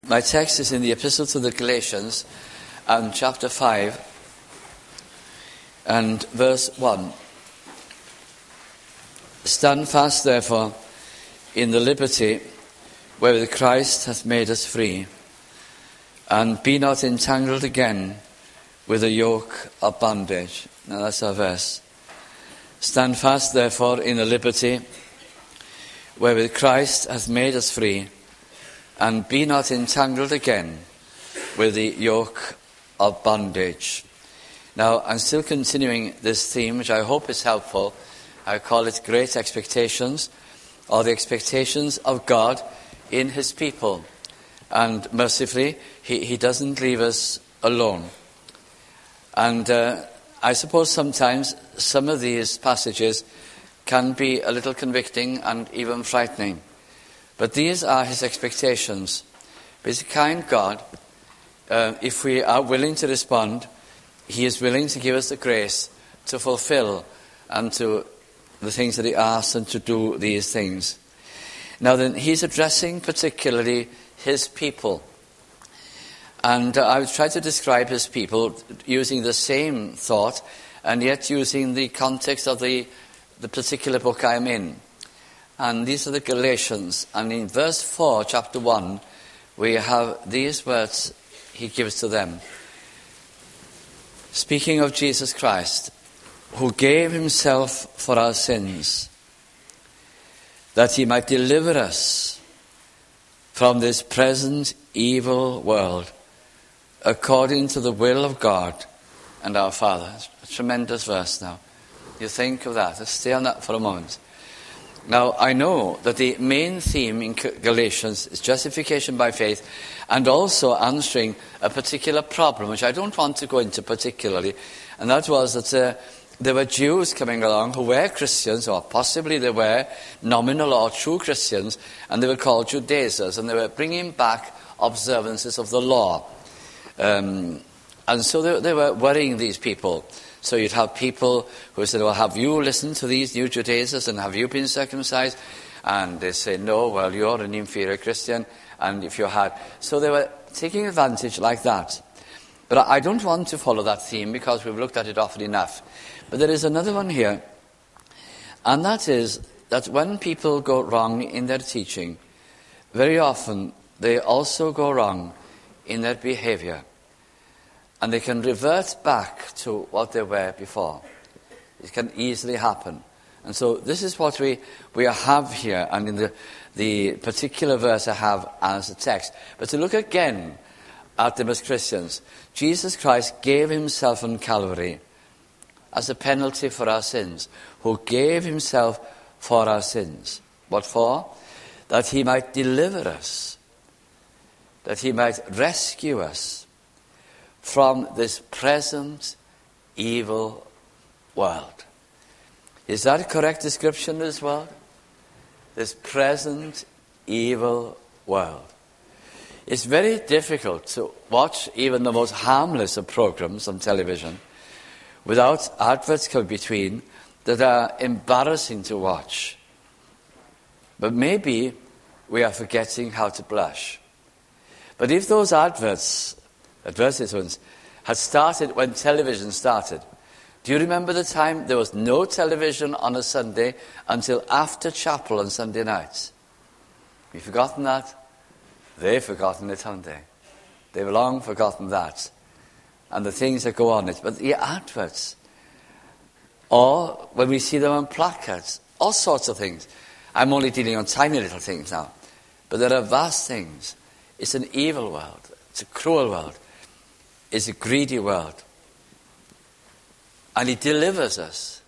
My text is in the Epistle to the Galatians, and chapter 5, and verse 1. Stand fast, therefore, in the liberty wherewith Christ hath made us free, and be not entangled again with the yoke of bondage. Now that's our verse. Stand fast, therefore, in the liberty wherewith Christ hath made us free, and be not entangled again with the yoke of bondage. Now, I'm still continuing this theme, which I hope is helpful. I call it Great Expectations, or the expectations of God in His people. And mercifully, He doesn't leave us alone. And I suppose sometimes some of these passages can be a little convicting and even frightening. But these are His expectations. He's a kind God. If we are willing to respond, He is willing to give us the grace to fulfill and to the things that He asks and to do these things. Now then, He's addressing particularly His people. And I would try to describe His people using the same thought and yet using the context of the particular book I'm in. And these are the Galatians. And in verse 4, chapter 1, we have these words He gives to them. Speaking of Jesus Christ, who gave Himself for our sins, that He might deliver us from this present evil world, according to the will of God and our Father. It's a tremendous verse now. You think of that. Let's stay on that for a moment. Now, I know that the main theme in Galatians is justification by faith and also answering a particular problem, which I don't want to go into particularly, and that was that there were Jews coming along who were Christians, or possibly they were nominal or true Christians, and they were called Judaizers, and they were bringing back observances of the law. And so they were worrying these people. So you'd have people who said, well, have you listened to these new Judaizers and have you been circumcised? And they say, no, well, you're an inferior Christian. And if you had... So they were taking advantage like that. But I don't want to follow that theme because we've looked at it often enough. But there is another one here. And that is that when people go wrong in their teaching, very often they also go wrong in their behavior. And they can revert back to what they were before. It can easily happen. And so this is what we have here, and in the particular verse I have as a text. But to look again at them as Christians, Jesus Christ gave Himself on Calvary as a penalty for our sins, who gave Himself for our sins. What for? That He might deliver us, that He might rescue us from this present evil world. Is that a correct description of this world? This present evil world. It's very difficult to watch even the most harmless of programs on television without adverts coming between that are embarrassing to watch. But maybe we are forgetting how to blush. But if those advertisements had started when television started. Do you remember the time there was no television on a Sunday until after chapel on Sunday nights? Have you forgotten that? They've forgotten it, haven't they? They've long forgotten that. And the things that go on it. But the adverts, or when we see them on placards, all sorts of things. I'm only dealing on tiny little things now. But there are vast things. It's an evil world. It's a cruel world. It's a greedy world. And He delivers us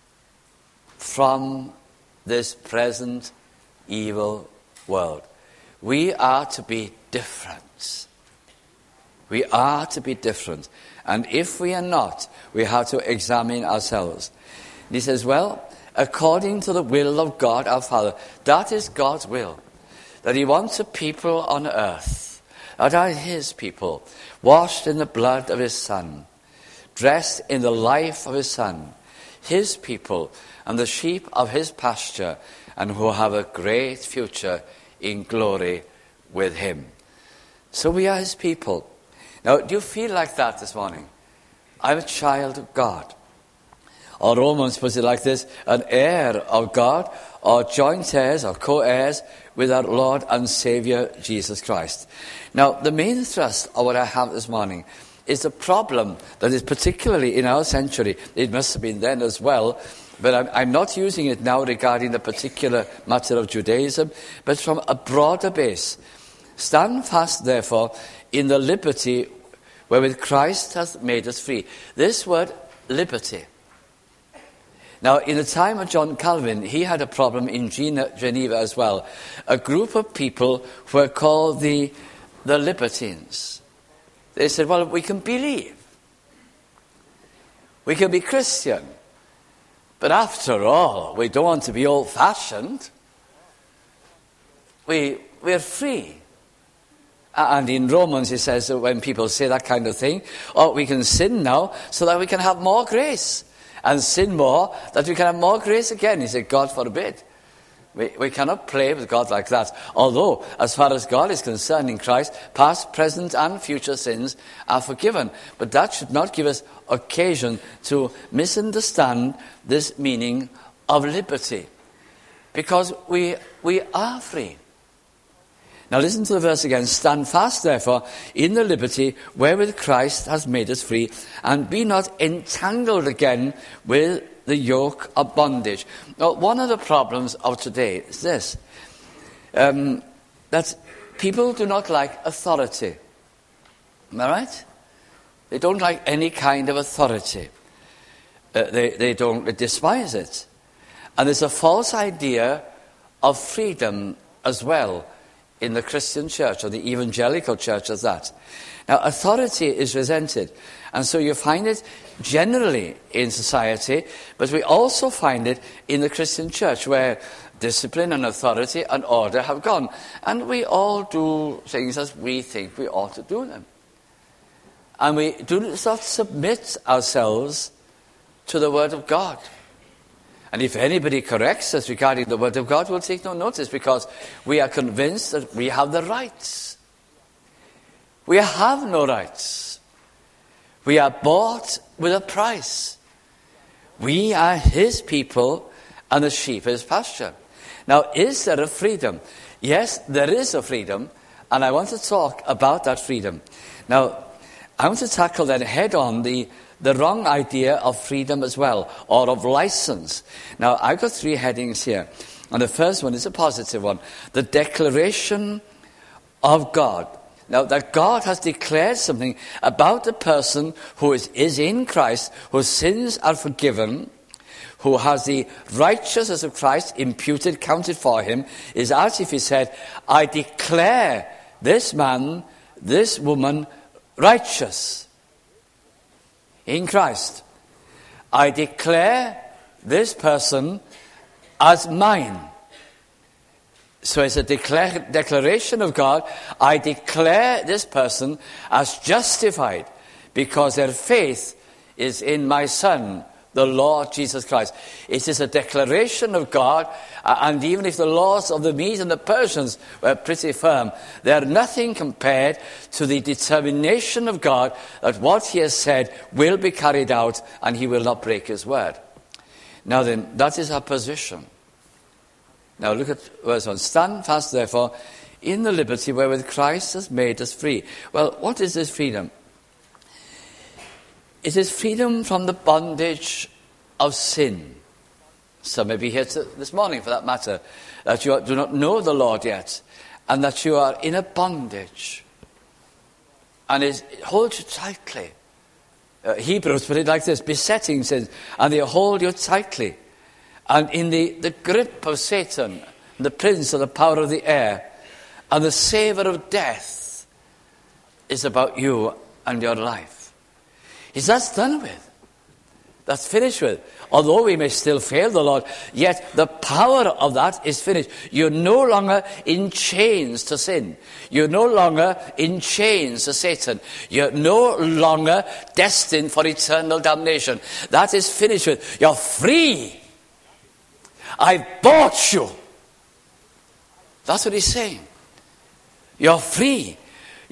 from this present evil world. We are to be different. We are to be different. And if we are not, we have to examine ourselves. And He says, well, according to the will of God our Father, that is God's will. That He wants a people on earth that are His people, washed in the blood of His Son, dressed in the life of His Son, His people, and the sheep of His pasture, and who have a great future in glory with Him. So we are his people. Now, do you feel like that this morning? I'm a child of God. Or Romans puts it like this, an heir of God, or joint heirs or co-heirs with our Lord and Saviour Jesus Christ. Now, the main thrust of what I have this morning is the problem that is particularly in our century. It must have been then as well, but I'm not using it now regarding the particular matter of Judaism, but from a broader base. Stand fast, therefore, in the liberty wherewith Christ hath made us free. This word, liberty. Now, in the time of John Calvin, he had a problem in Geneva as well. A group of people were called the libertines. They said, well, we can believe. We can be Christian. But after all, we don't want to be old-fashioned. We're free. And in Romans, he says that when people say that kind of thing, oh, we can sin now so that we can have more grace. And sin more, that we can have more grace again. He said, God forbid. We cannot play with God like that. Although, as far as God is concerned in Christ, past, present, and future sins are forgiven. But that should not give us occasion to misunderstand this meaning of liberty. Because we are free. Now listen to the verse again. Stand fast, therefore, in the liberty wherewith Christ has made us free, and be not entangled again with the yoke of bondage. Now, one of the problems of today is this, that people do not like authority. Am I right? They don't like any kind of authority. They despise it. And there's a false idea of freedom as well in the Christian church, or the evangelical church as that. Now, authority is resented. And so you find it generally in society, but we also find it in the Christian church, where discipline and authority and order have gone. And we all do things as we think we ought to do them. And we do not submit ourselves to the Word of God. And if anybody corrects us regarding the Word of God, we'll take no notice, because we are convinced that we have the rights. We have no rights. We are bought with a price. We are his people, and the sheep his pasture. Now, is there a freedom? Yes, there is a freedom, and I want to talk about that freedom. Now, I want to tackle then head on the wrong idea of freedom as well, or of license. Now, I've got 3 headings here. And the first one is a positive one. The declaration of God. Now, that God has declared something about the person who is in Christ, whose sins are forgiven, who has the righteousness of Christ imputed, counted for him, is as if he said, I declare this man, this woman, righteous in Christ. I declare this person as mine. So it's a declaration of God. I declare this person as justified because their faith is in my Son, the Lord Jesus Christ. It is a declaration of God, and even if the laws of the Medes and the Persians were pretty firm, they are nothing compared to the determination of God that what he has said will be carried out, and he will not break his word. Now then, that is our position. Now look at verse 1. Stand fast, therefore, in the liberty wherewith Christ has made us free. Well, what is this freedom? It is freedom from the bondage of sin. Some may be here this morning, for that matter, that you do not know the Lord yet, and that you are in a bondage. And it holds you tightly. Hebrews put it like this, besetting sins, and they hold you tightly. And in the grip of Satan, the prince of the power of the air, and the savour of death is about you and your life. Is that done with? That's finished with. Although we may still fail the Lord, yet the power of that is finished. You're no longer in chains to sin. You're no longer in chains to Satan. You're no longer destined for eternal damnation. That is finished with. You're free. I bought you. That's what he's saying. You're free.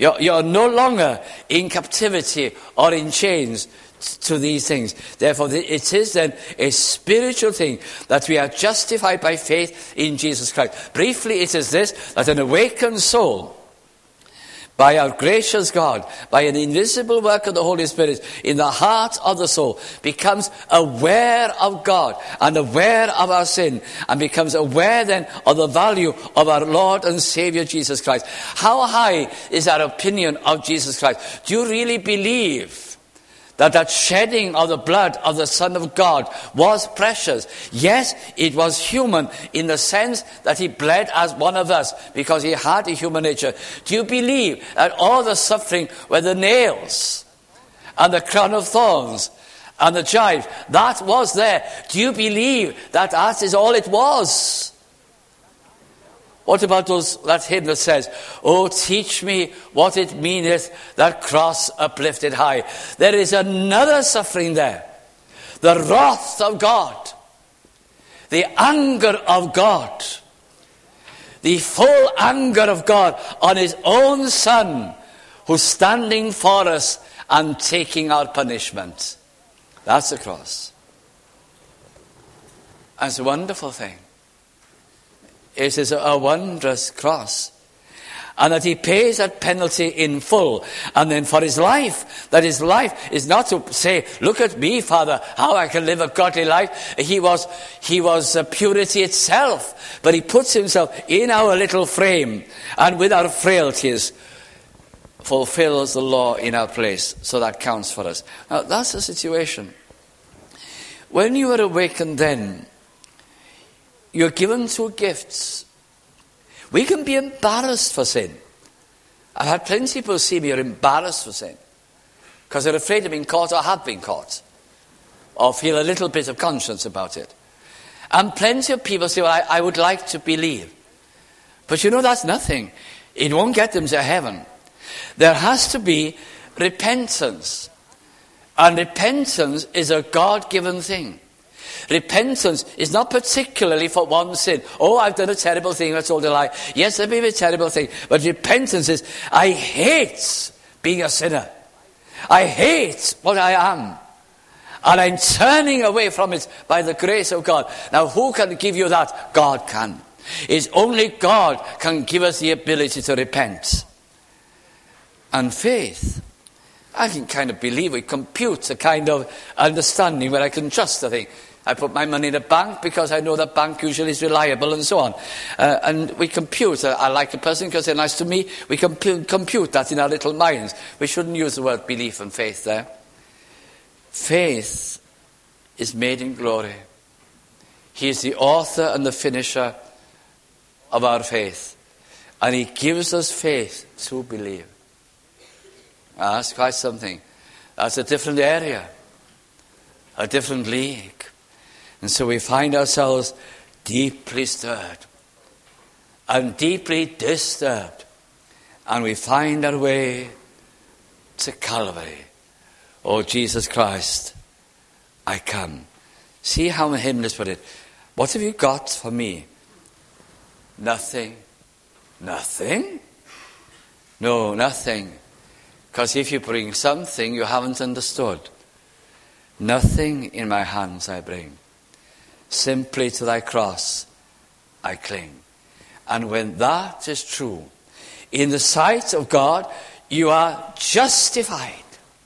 You're no longer in captivity or in chains to these things. Therefore, it is then a spiritual thing that we are justified by faith in Jesus Christ. Briefly, it is this, that an awakened soul, by our gracious God, by an invisible work of the Holy Spirit in the heart of the soul, becomes aware of God and aware of our sin, and becomes aware then of the value of our Lord and Savior Jesus Christ. How high is our opinion of Jesus Christ? Do you really believe that shedding of the blood of the Son of God was precious? Yes, it was human in the sense that he bled as one of us because he had a human nature. Do you believe that all the suffering were the nails and the crown of thorns and the gyves, that was there? Do you believe that that is all it was? What about that hymn that says, "Oh, teach me what it meaneth, that cross uplifted high"? There is another suffering there. The wrath of God. The anger of God. The full anger of God on his own Son, who's standing for us and taking our punishment. That's the cross. And it's a wonderful thing. It is a wondrous cross. And that he pays that penalty in full. And then for his life, that his life is not to say, "Look at me, Father, how I can live a godly life." He was purity itself. But he puts himself in our little frame, and with our frailties, fulfills the law in our place. So that counts for us. Now, that's the situation. When you are awakened then, you're given two gifts. We can be embarrassed for sin. I've had plenty of people see me are embarrassed for sin because they're afraid of being caught or have been caught or feel a little bit of conscience about it. And plenty of people say, "Well, I would like to believe." But you know, that's nothing. It won't get them to heaven. There has to be repentance. And repentance is a God-given thing. Repentance is not particularly for one sin. "Oh, I've done a terrible thing, that's all the lie." Yes, there may be a terrible thing. But repentance is, I hate being a sinner. I hate what I am. And I'm turning away from it by the grace of God. Now, who can give you that? God can. It's only God can give us the ability to repent. And faith, I can kind of believe, we compute a kind of understanding where I can trust the thing. I put my money in a bank because I know that bank usually is reliable and so on. And we compute. I like a person because they're nice to me. We compute that in our little minds. We shouldn't use the word belief and faith there. Faith is made in glory. He is the author and the finisher of our faith. And he gives us faith to believe. That's quite something. That's a different area. A different league. And so we find ourselves deeply stirred and deeply disturbed. And we find our way to Calvary. "Oh, Jesus Christ, I come." See how the hymnist put it. "What have you got for me?" Nothing. Nothing? No, nothing. Because if you bring something you haven't understood. "Nothing in my hands I bring. Simply to thy cross I cling." And when that is true, in the sight of God, you are justified,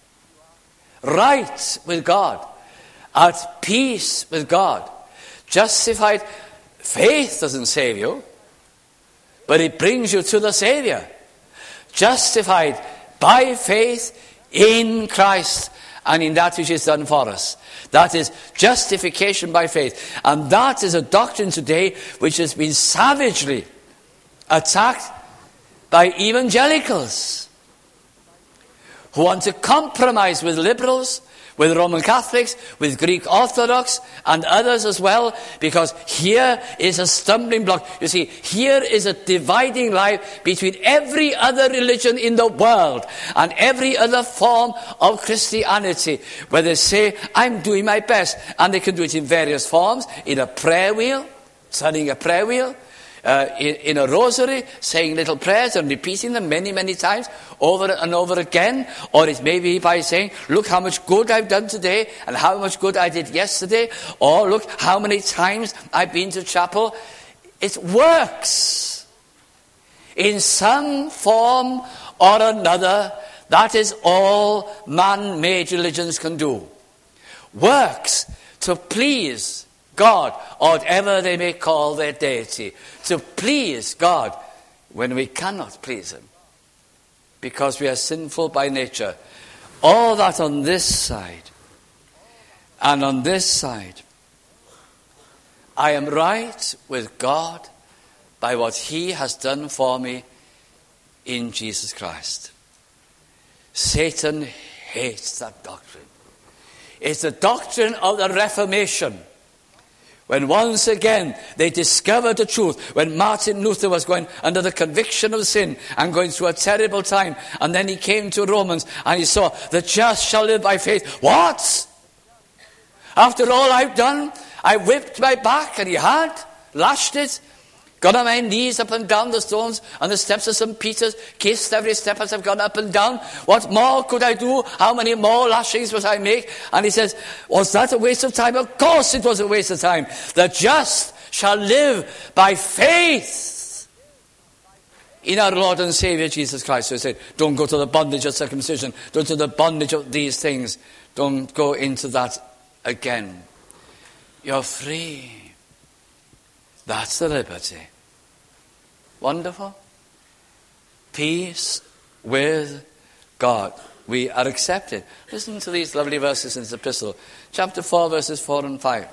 right with God, at peace with God. Justified, faith doesn't save you, but it brings you to the Savior. Justified by faith in Christ and in that which is done for us. That is justification by faith. And that is a doctrine today which has been savagely attacked by evangelicals who want to compromise with liberals, with Roman Catholics, with Greek Orthodox, and others as well, because here is a stumbling block. You see, here is a dividing line between every other religion in the world and every other form of Christianity, where they say, "I'm doing my best," and they can do it in various forms, in a prayer wheel, turning a prayer wheel, in a rosary, saying little prayers and repeating them many, many times over and over again. Or it may be by saying, look how much good I've done today and how much good I did yesterday. Or look how many times I've been to chapel. It works. In some form or another, that is all man-made religions can do. Works to please God, or whatever they may call their deity. To please God when we cannot please him, because we are sinful by nature. All that on this side and on this side. I am right with God by what he has done for me in Jesus Christ. Satan hates that doctrine. It's the doctrine of the Reformation. When once again they discovered the truth, when Martin Luther was going under the conviction of sin and going through a terrible time, and then he came to Romans and he saw, the just shall live by faith. What? After all I've done, I whipped my back, and he had lashed it, got on my knees up and down the stones and the steps of St. Peter's, kissed every step as I've gone up and down. What more could I do? How many more lashings must I make? And he says, was that a waste of time? Of course it was a waste of time. The just shall live by faith in our Lord and Savior Jesus Christ. So he said, don't go to the bondage of circumcision. Don't go to the bondage of these things. Don't go into that again. You're free. That's the liberty. Wonderful. Peace with God. We are accepted. Listen to these lovely verses in this epistle. Chapter 4, verses 4 and 5.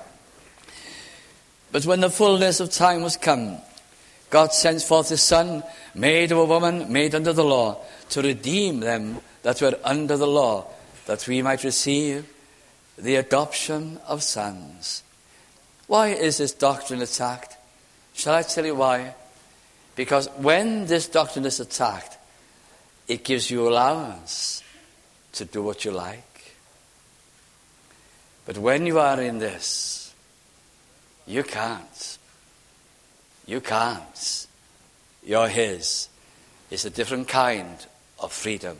But when the fullness of time was come, God sent forth his Son, made of a woman, made under the law, to redeem them that were under the law, that we might receive the adoption of sons. Why is this doctrine attacked? Shall I tell you why? Because when this doctrine is attacked, it gives you allowance to do what you like. But when you are in this, you can't. You can't. You're his. It's a different kind of freedom.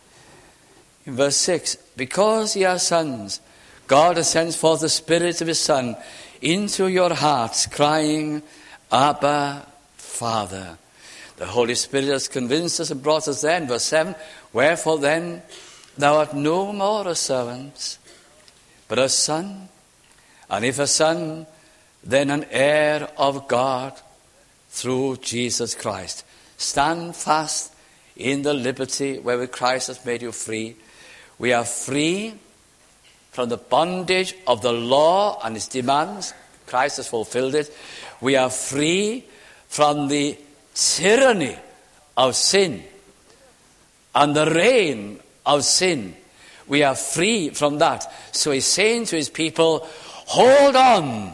In verse 6, because ye are sons, God has sent forth the Spirit of his Son into your hearts, crying, Abba, Father. The Holy Spirit has convinced us and brought us there in verse 7. Wherefore then, thou art no more a servant, but a son. And if a son, then an heir of God through Jesus Christ. Stand fast in the liberty wherewith Christ has made you free. We are free from the bondage of the law and its demands. Christ has fulfilled it. We are free from the tyranny of sin and the reign of sin. We are free from that. So he's saying to his people, hold on.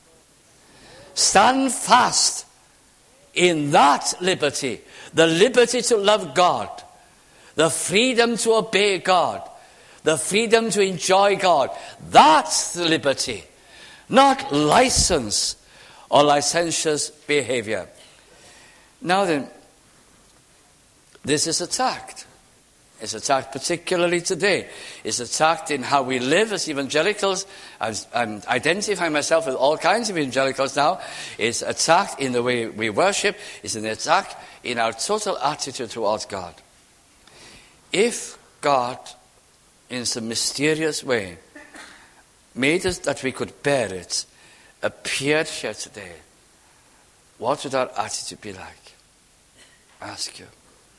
Stand fast in that liberty. The liberty to love God. The freedom to obey God. The freedom to enjoy God. That's the liberty. Not license or licentious behavior. Now then, this is attacked. It's attacked particularly today. It's attacked in how we live as evangelicals. I'm identifying myself with all kinds of evangelicals now. It's attacked in the way we worship. It's an attack in our total attitude towards God. If God, in some mysterious way, made us that we could bear it, appeared here today, what would our attitude be like? Ask you.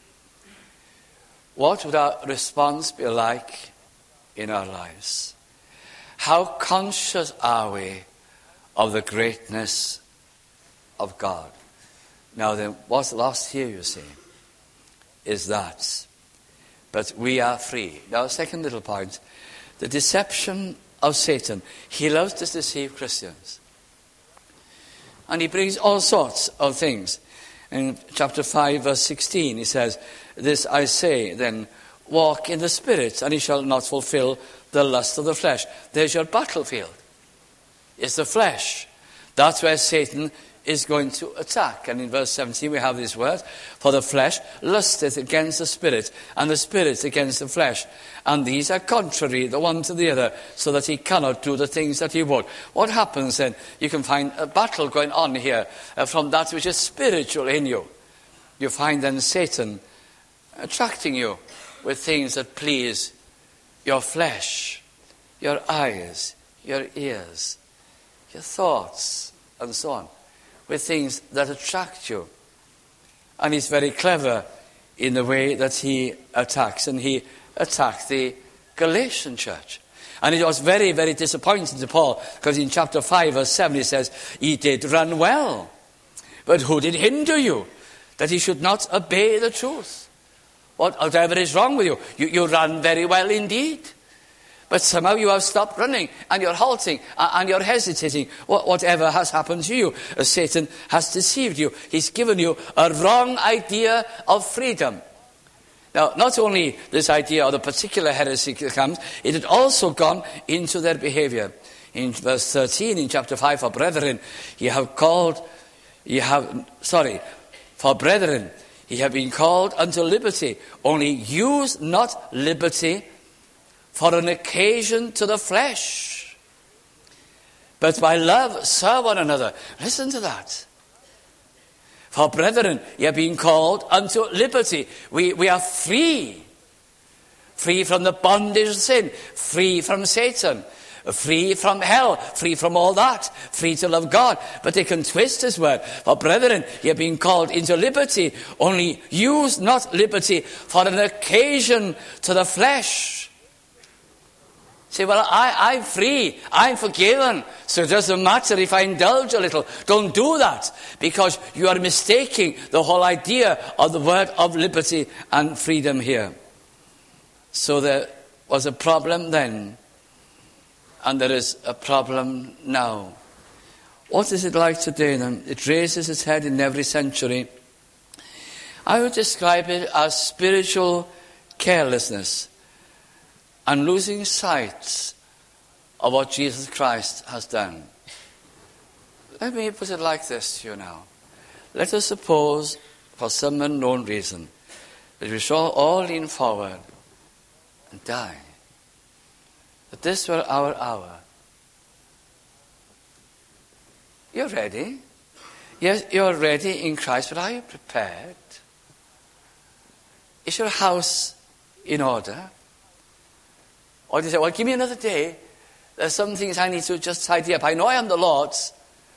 What would our response be like in our lives? How conscious are we of the greatness of God? Now then, what's lost here, you see, is that. But we are free. Now, second little point, the deception of Satan. He loves to deceive Christians. And he brings all sorts of things. In chapter 5, verse 16, he says, this I say, then, walk in the Spirit, and ye shall not fulfill the lust of the flesh. There's your battlefield. It's the flesh. That's where Satan is going to attack. And in verse 17 we have these words, for the flesh lusteth against the spirit, and the spirit against the flesh. And these are contrary the one to the other, so that he cannot do the things that he would. What happens then? You can find a battle going on here from that which is spiritual in you. You find then Satan attracting you with things that please your flesh, your eyes, your ears, your thoughts, and so on, with things that attract you. And he's very clever in the way that he attacks. And he attacked the Galatian church. And it was very, very disappointing to Paul, because in chapter 5, verse 7, he says, "Ye did run well, but who did hinder you, that ye should not obey the truth?" Whatever is wrong with you, you ran very well indeed. But somehow you have stopped running, and you're halting, and you're hesitating. Whatever has happened to you, Satan has deceived you. He's given you a wrong idea of freedom. Now, not only this idea of the particular heresy comes, it had also gone into their behavior. In verse 13, in chapter 5, for brethren, ye have been called unto liberty. Only use not liberty for an occasion to the flesh, but by love serve one another. Listen to that. For brethren, ye have been called unto liberty. We are free. Free from the bondage of sin. Free from Satan. Free from hell. Free from all that. Free to love God. But they can twist his word. For brethren, ye have been called into liberty. Only use not liberty for an occasion to the flesh. Say, well, I'm free, I'm forgiven, so it doesn't matter if I indulge a little. Don't do that, because you are mistaking the whole idea of the word of liberty and freedom here. So there was a problem then, and there is a problem now. What is it like today then? It raises its head in every century. I would describe it as spiritual carelessness, and losing sight of what Jesus Christ has done. Let me put it like this to you now. Let us suppose, for some unknown reason, that we shall all lean forward and die. That this were our hour. You're ready. Yes, you're ready in Christ, but are you prepared? Is your house in order? Or do you say, well, give me another day. There's some things I need to just tidy up. I know I am the Lord's.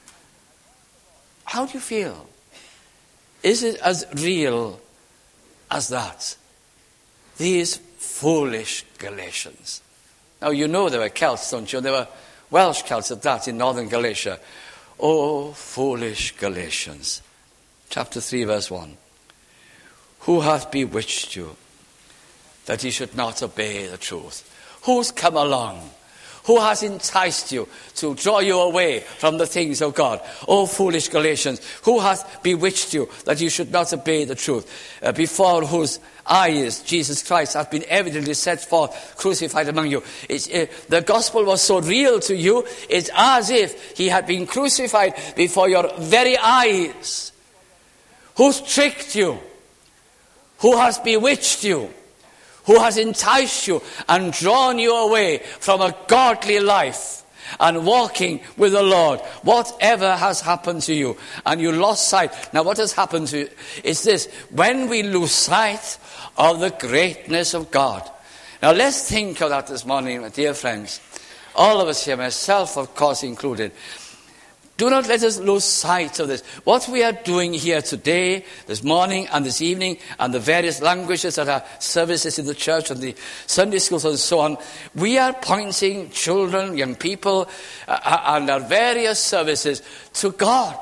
How do you feel? Is it as real as that? These foolish Galatians. Now, you know they were Celts, don't you? They were Welsh Celts at that in northern Galatia. Oh, foolish Galatians. Chapter 3, verse 1. Who hath bewitched you, that ye should not obey the truth? Who's come along? Who has enticed you to draw you away from the things of God? O foolish Galatians, who hath bewitched you that you should not obey the truth? Before whose eyes Jesus Christ hath been evidently set forth, crucified among you. The gospel was so real to you, it's as if he had been crucified before your very eyes. Who's tricked you? Who has bewitched you? Who has enticed you and drawn you away from a godly life and walking with the Lord? Whatever has happened to you, and you lost sight. Now what has happened to you is this: when we lose sight of the greatness of God. Now let's think of that this morning, my dear friends. All of us here, myself of course included. Do not let us lose sight of this. What we are doing here today, this morning and this evening, and the various languages that are services in the church and the Sunday schools and so on, we are pointing children, young people, and our various services to God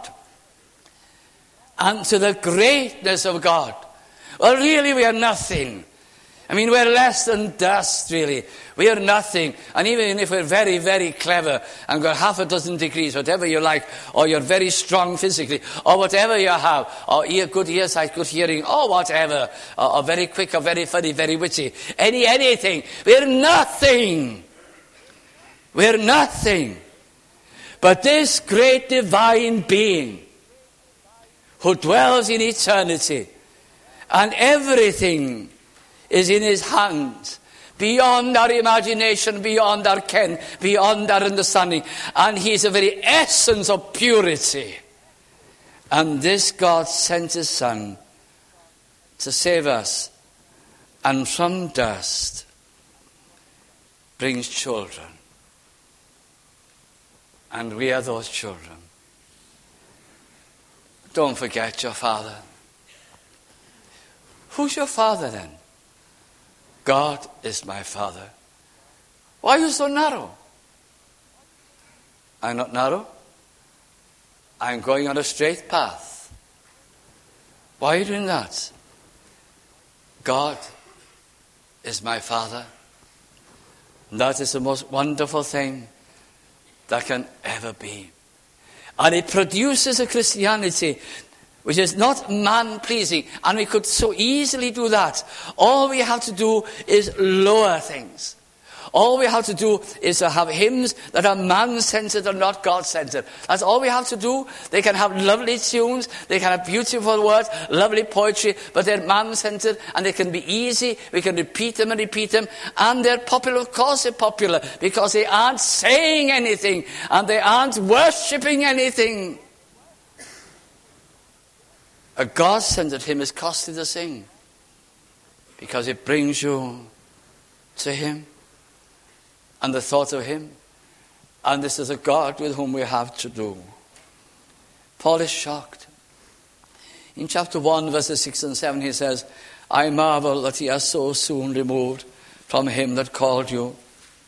and to the greatness of God. Well, really, we are nothing. I mean, we're less than dust, really. We are nothing. And even if we're very, very clever and got half a dozen degrees, whatever you like, or you're very strong physically, or whatever you have, or good earsight, good hearing, or whatever, or very quick, or very funny, very witty, anything, we're nothing. We're nothing. But this great divine being who dwells in eternity, and everything is in his hands, beyond our imagination, beyond our ken, beyond our understanding. And he is the very essence of purity. And this God sent his Son to save us, and from dust brings children. And we are those children. Don't forget your Father. Who's your Father then? God is my Father. Why are you so narrow? I'm not narrow. I'm going on a straight path. Why are you doing that? God is my Father. And that is the most wonderful thing that can ever be. And it produces a Christianity which is not man-pleasing. And we could so easily do that. All we have to do is lower things. All we have to do is to have hymns that are man-centered and not God-centered. That's all we have to do. They can have lovely tunes, they can have beautiful words, lovely poetry, but they're man-centered and they can be easy. We can repeat them, and they're popular. Of course they're popular, because they aren't saying anything and they aren't worshipping anything. A God-centered hymn is costly to sing, because it brings you to him and the thought of him. And this is a God with whom we have to do. Paul is shocked. In chapter 1, verses 6 and 7, he says, I marvel that he has so soon removed from him that called you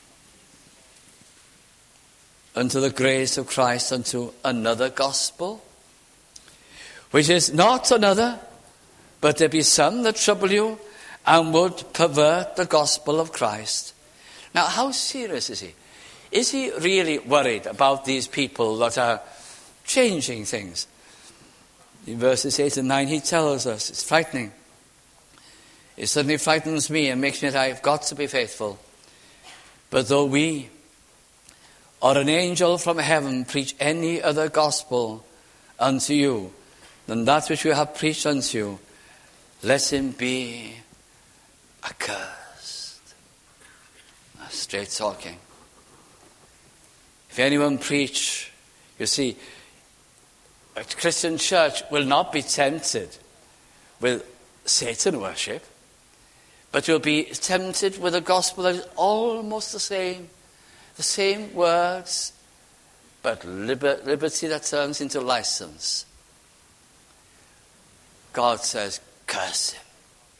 unto the grace of Christ, unto another gospel, which is not another, but there be some that trouble you and would pervert the gospel of Christ. Now, how serious is he? Is he really worried about these people that are changing things? In verses 8 and 9, he tells us it's frightening. It suddenly frightens me and makes me that I've got to be faithful. But though we or an angel from heaven preach any other gospel unto you than that which we have preached unto you, let him be accursed. Straight talking. If anyone preach, you see, a Christian church will not be tempted with Satan worship, but will be tempted with a gospel that is almost the same words, but liberty that turns into license. God says, curse him.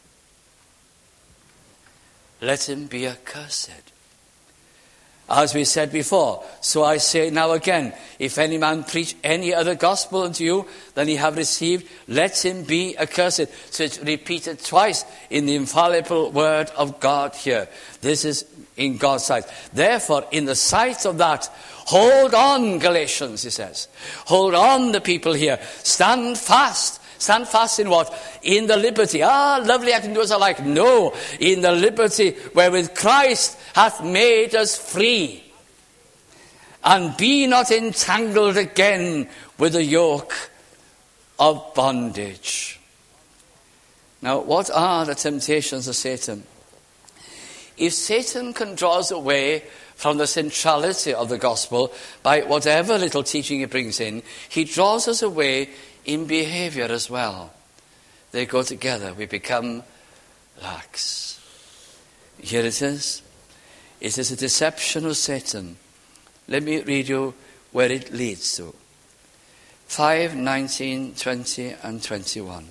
Let him be accursed. As we said before, so I say now again, if any man preach any other gospel unto you than ye have received, let him be accursed. So it's repeated twice in the infallible word of God here. This is in God's sight. Therefore, in the sight of that, hold on, Galatians, he says. Hold on, the people here. Stand fast. Stand fast in what? In the liberty. Lovely, I can do as I like. No, in the liberty wherewith Christ hath made us free. And be not entangled again with the yoke of bondage. Now, what are the temptations of Satan? If Satan can draw us away from the centrality of the gospel by whatever little teaching he brings in, he draws us away in behavior as well. They go together. We become lax. Here it is. It is a deception of Satan. Let me read you where it leads to. 5, 19, 20 and 21.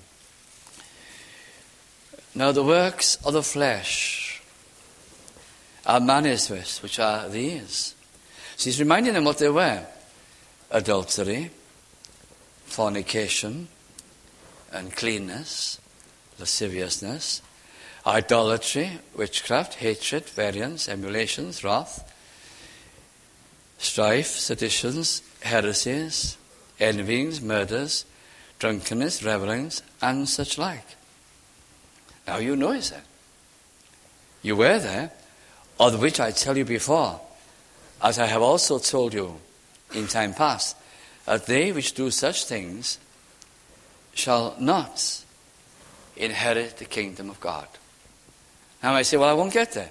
Now the works of the flesh are manifest, which are these. So he's reminding them what they were. Adultery, fornication, uncleanness, lasciviousness, idolatry, witchcraft, hatred, variance, emulations, wrath, strife, seditions, heresies, envyings, murders, drunkenness, revelings, and such like. Now you know, he said. You were there, of which I tell you before, as I have also told you in time past, that they which do such things shall not inherit the kingdom of God. Now I say, well, I won't get there.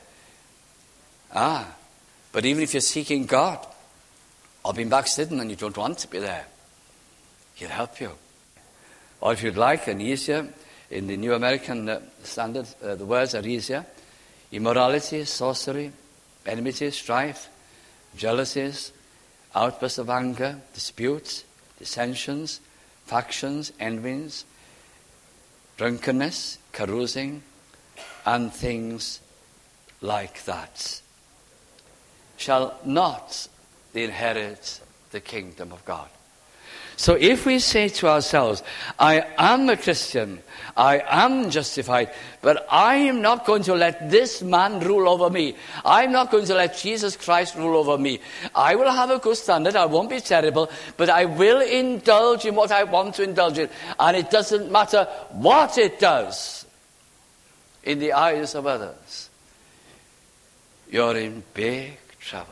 But even if you're seeking God, or being backslidden and you don't want to be there, He'll help you. Or if you'd like an easier, in the New American Standard, the words are easier. Immorality, sorcery, enmity, strife, jealousies, outbursts of anger, disputes, dissensions, factions, envyings, drunkenness, carousing, and things like that shall not inherit the kingdom of God. So if we say to ourselves, I am a Christian, I am justified, but I am not going to let this man rule over me. I'm not going to let Jesus Christ rule over me. I will have a good standard, I won't be terrible, but I will indulge in what I want to indulge in. And it doesn't matter what it does in the eyes of others. You're in big trouble.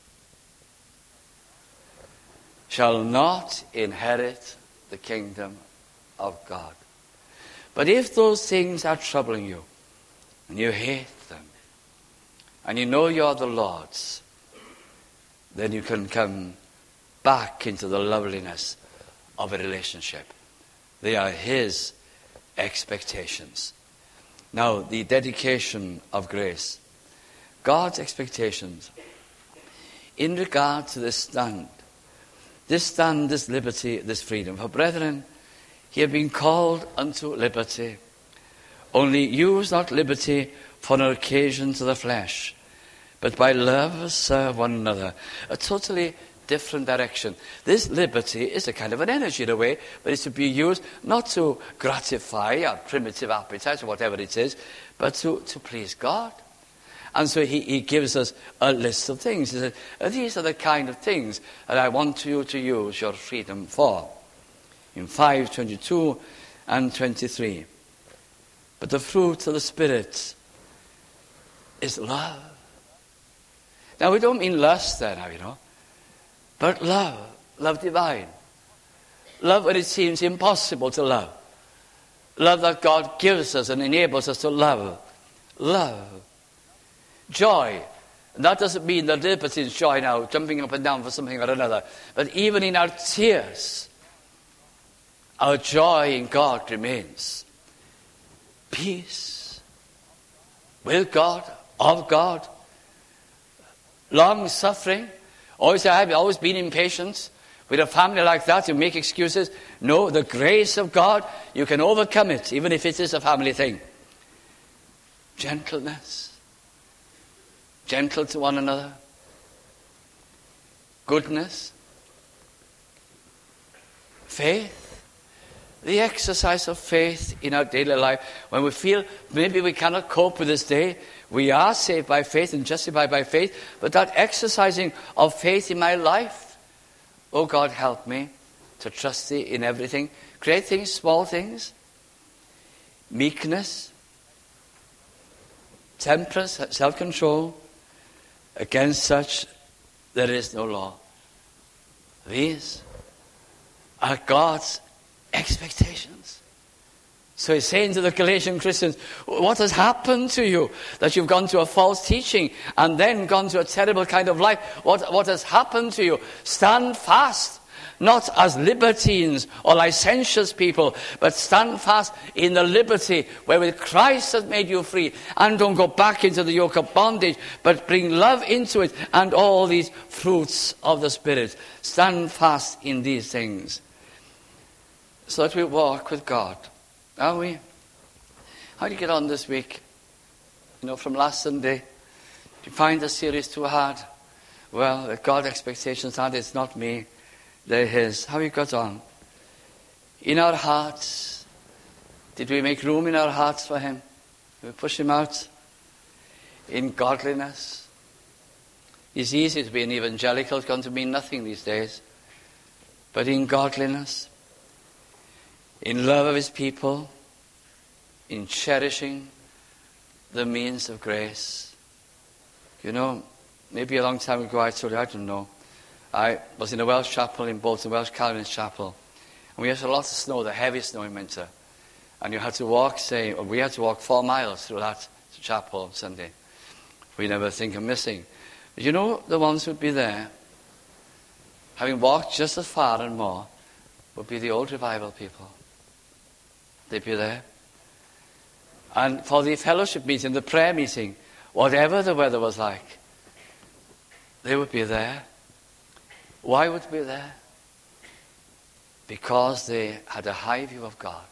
Shall not inherit the kingdom of God. But if those things are troubling you, and you hate them, and you know you're the Lord's, then you can come back into the loveliness of a relationship. They are His expectations. Now, the dedication of grace. God's expectations in regard to this stand. This stand, this liberty, this freedom. For brethren, ye have been called unto liberty. Only use not liberty for an occasion to the flesh, but by love serve one another. A totally different direction. This liberty is a kind of an energy in a way, but it's to be used not to gratify our primitive appetites or whatever it is, but to please God. And so he gives us a list of things. He says, these are the kind of things that I want you to use your freedom for. In 5:22 and 23. But the fruit of the Spirit is love. Now we don't mean lust there now, but love. Love divine. Love when it seems impossible to love. Love that God gives us and enables us to love. Love. Joy. And that doesn't mean that liberty is joy now, jumping up and down for something or another. But even in our tears, our joy in God remains. Peace. With God, of God. Long suffering. I've always been impatient. With a family like that, you make excuses. No, the grace of God, you can overcome it, even if it is a family thing. Gentleness. Gentle to one another. Goodness. Faith. The exercise of faith in our daily life. When we feel maybe we cannot cope with this day, we are saved by faith and justified by faith, but that exercising of faith in my life, oh God, help me to trust Thee in everything. Great things, small things. Meekness. Temperance, self-control. Against such there is no law. These are God's expectations. So he's saying to the Galatian Christians, what has happened to you that you've gone to a false teaching and then gone to a terrible kind of life? What has happened to you? Stand fast. Not as libertines or licentious people, but stand fast in the liberty wherewith Christ has made you free. And don't go back into the yoke of bondage, but bring love into it and all these fruits of the Spirit. Stand fast in these things so that we walk with God. Are we? How do you get on this week? From last Sunday, do you find the series too hard? Well, God's expectations are, it's not me. They're His. How you got on? In our hearts, did we make room in our hearts for Him? Did we push Him out? In godliness. It's easy to be an evangelical. It's going to mean nothing these days. But in godliness, in love of His people, in cherishing the means of grace. Maybe a long time ago I told you, I don't know. I was in a Welsh chapel in Bolton, Welsh Calvinist chapel, And we had a lot of snow, the heavy snow in winter. And you had to walk, we had to walk 4 miles through that to chapel on Sunday. We never think of missing. But you know, the ones who'd be there, having walked just as far and more, would be the old revival people. They'd be there. And for the fellowship meeting, the prayer meeting, whatever the weather was like, they would be there. Why would they be there? Because they had a high view of God.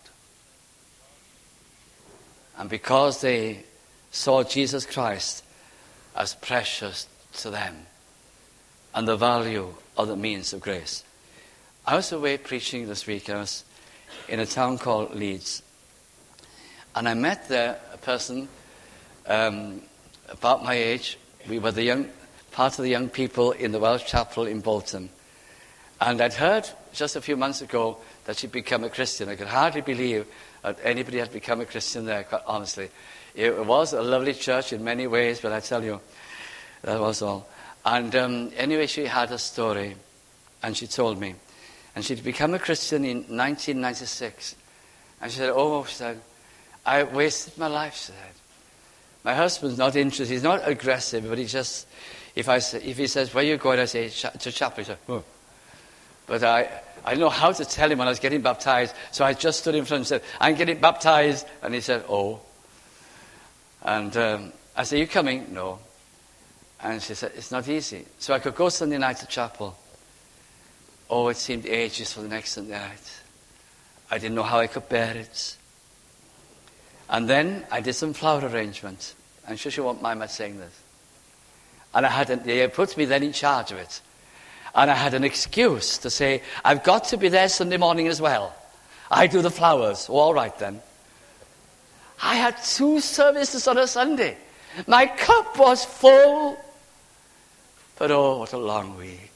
And because they saw Jesus Christ as precious to them and the value of the means of grace. I was away preaching this week. I was in a town called Leeds. And I met there a person about my age. We were part of the young people in the Welsh Chapel in Bolton. And I'd heard just a few months ago that she'd become a Christian. I could hardly believe that anybody had become a Christian there, quite honestly. It was a lovely church in many ways, but I tell you, that was all. And anyway, she had a story, and she told me. And she'd become a Christian in 1996. And she said, I wasted my life, she said. My husband's not interested, he's not aggressive, but he just, if he says, where are you going? I say, to chapel. He said, oh. But I didn't know how to tell him when I was getting baptized, so I just stood in front and said, I'm getting baptized. And he said, oh. And I said, you coming? No. And she said, it's not easy. So I could go Sunday night to chapel. Oh, it seemed ages for the next Sunday night. I didn't know how I could bear it. And then I did some flower arrangement. I'm sure she won't mind my saying this. And they put me then in charge of it. And I had an excuse to say, I've got to be there Sunday morning as well. I do the flowers. Oh, all right then. I had 2 services on a Sunday. My cup was full. But oh, what a long week.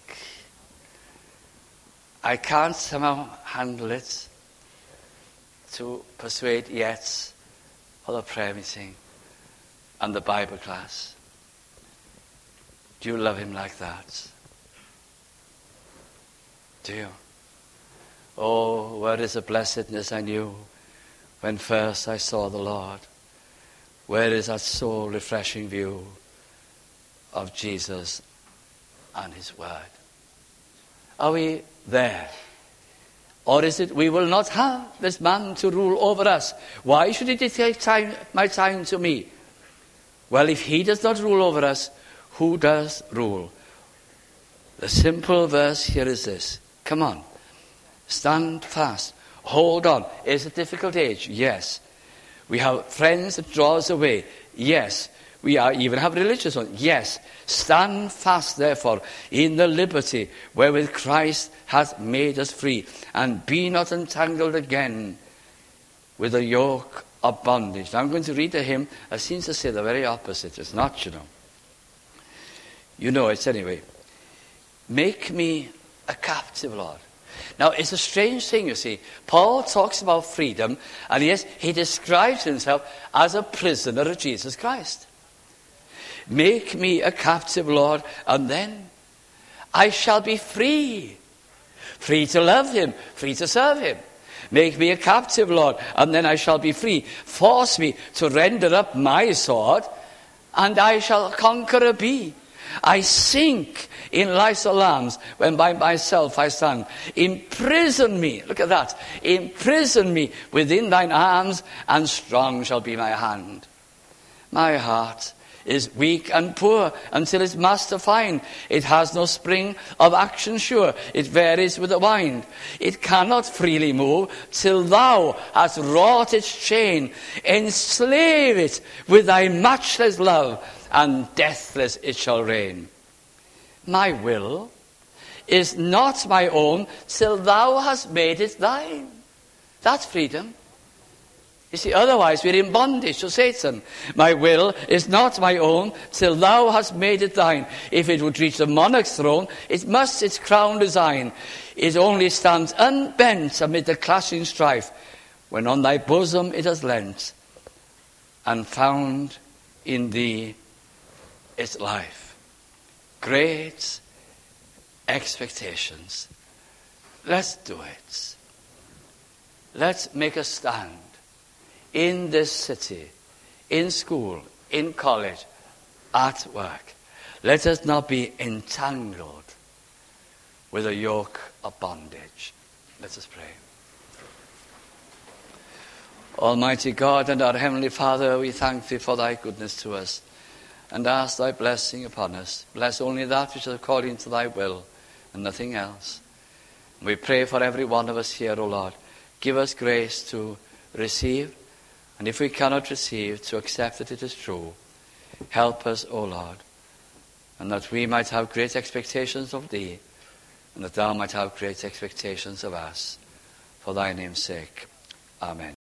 I can't somehow handle it to persuade yet for the prayer meeting and the Bible class. Do you love him like that? Do you? Oh, where is the blessedness I knew when first I saw the Lord? Where is that soul refreshing view of Jesus and his word? Are we there? Or is it, we will not have this man to rule over us? Why should he dictate my time to me? Well, if he does not rule over us, who does rule? The simple verse here is this. Come on. Stand fast. Hold on. It's a difficult age. Yes. We have friends that draw us away. Yes. We even have religious ones. Yes. Stand fast, therefore, in the liberty wherewith Christ hath made us free, and be not entangled again with the yoke of bondage. Now I'm going to read a hymn that seems to say the very opposite. It's not, you know. You know it anyway. Make me a captive, Lord. Now, it's a strange thing, you see. Paul talks about freedom, and yes, he describes himself as a prisoner of Jesus Christ. Make me a captive, Lord, and then I shall be free. Free to love him, free to serve him. Make me a captive, Lord, and then I shall be free. Force me to render up my sword, and I shall conqueror be. I sink in life's alarms when by myself I stand. Imprison me, look at that. Imprison me within thine arms, and strong shall be my hand. My heart is weak and poor until its master find. It has no spring of action sure. It varies with the wind. It cannot freely move till thou hast wrought its chain. Enslave it with thy matchless love, and deathless it shall reign. My will is not my own till thou hast made it thine. That's freedom. You see, otherwise we're in bondage to Satan. My will is not my own till thou hast made it thine. If it would reach the monarch's throne, it must its crown design. It only stands unbent amid the clashing strife, when on thy bosom it has lent, and found in thee its life. Great expectations. Let's do it. let's make a stand in this city, in school, in college, at work. Let us not be entangled with a yoke of bondage. Let us pray. Almighty God and our Heavenly Father, we thank Thee for Thy goodness to us and ask Thy blessing upon us. Bless only that which is according to Thy will and nothing else. We pray for every one of us here, O Lord. Give us grace to receive, and if we cannot receive, to accept that it is true. Help us, O Lord, and that we might have great expectations of Thee, and that Thou might have great expectations of us. For Thy name's sake. Amen.